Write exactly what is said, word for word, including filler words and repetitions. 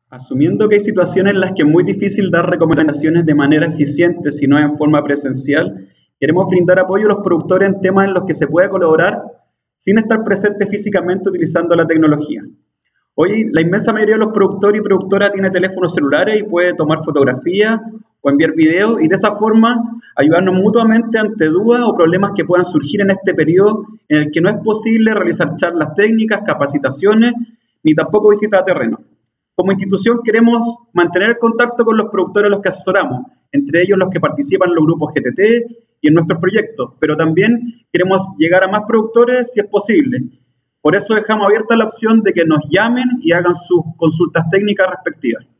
Asumiendo que hay situaciones en las que es muy difícil dar recomendaciones de manera eficiente si no es en forma presencial, queremos brindar apoyo a los productores en temas en los que se puede colaborar sin estar presente físicamente utilizando la tecnología. Hoy la inmensa mayoría de los productores y productoras tiene teléfonos celulares y puede tomar fotografías o enviar videos y de esa forma ayudarnos mutuamente ante dudas o problemas que puedan surgir en este periodo en el que no es posible realizar charlas técnicas, capacitaciones ni tampoco visitas a terreno. Como institución queremos mantener el contacto con los productores a los que asesoramos, entre ellos los que participan en los grupos G T T y en nuestros proyectos, pero también queremos llegar a más productores si es posible. Por eso dejamos abierta la opción de que nos llamen y hagan sus consultas técnicas respectivas.